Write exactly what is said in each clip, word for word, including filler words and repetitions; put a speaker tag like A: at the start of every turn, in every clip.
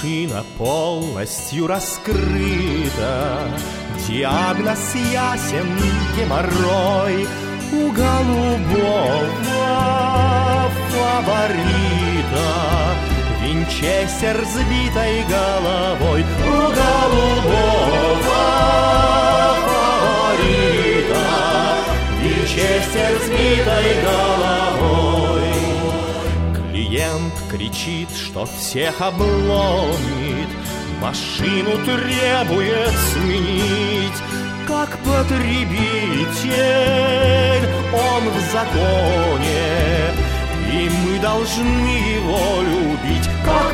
A: Машина полностью раскрыта, диагноз ясен, геморрой у голубого фаворита. Винчестер с битой головой у голубого фаворита. Винчестер с битой головой. Клиент кричит, что всех обломит, машину требует сменить. Как потребитель он в законе, и мы должны его любить. Как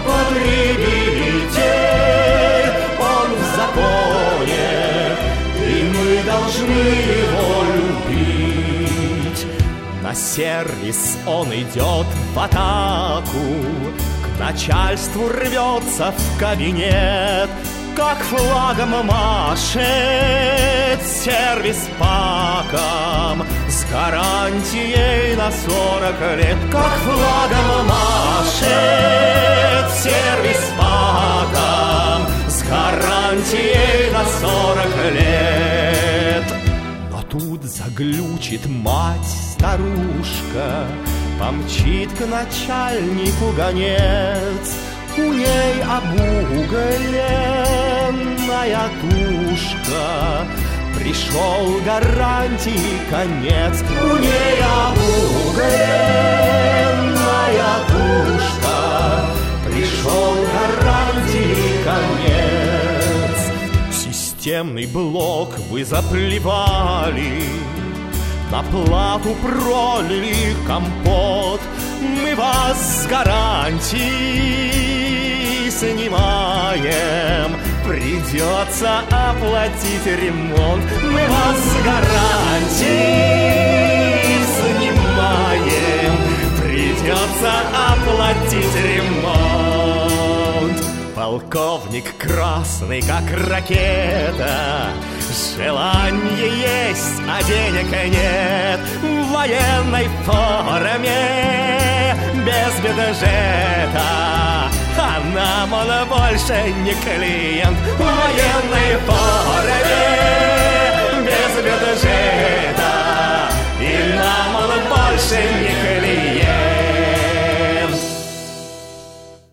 A: потребитель он в законе, и мы должны его любить. На сервис он идет в атаку, к начальству рвется в кабинет. Как флагом машет сервис паком с гарантией на сорок лет. Как флагом машет сервис паком с гарантией на сорок лет. Но тут заглючит мать-старушка, помчит к начальнику гонец. У ней обугленная тушка, пришел гарантии конец. У ней обугленная тушка, пришел гарантии конец. Системный блок вы заплевали, на плату пролили компот. Мы вас с гарантии снимаем, придется оплатить ремонт. Мы вас с гарантии снимаем, придется оплатить ремонт. Полковник красный, как ракета, желание есть, а денег нет. В военной форме, без бюджета, а нам он больше не клиент. В военной форме, без бюджета, и нам он больше не клиент.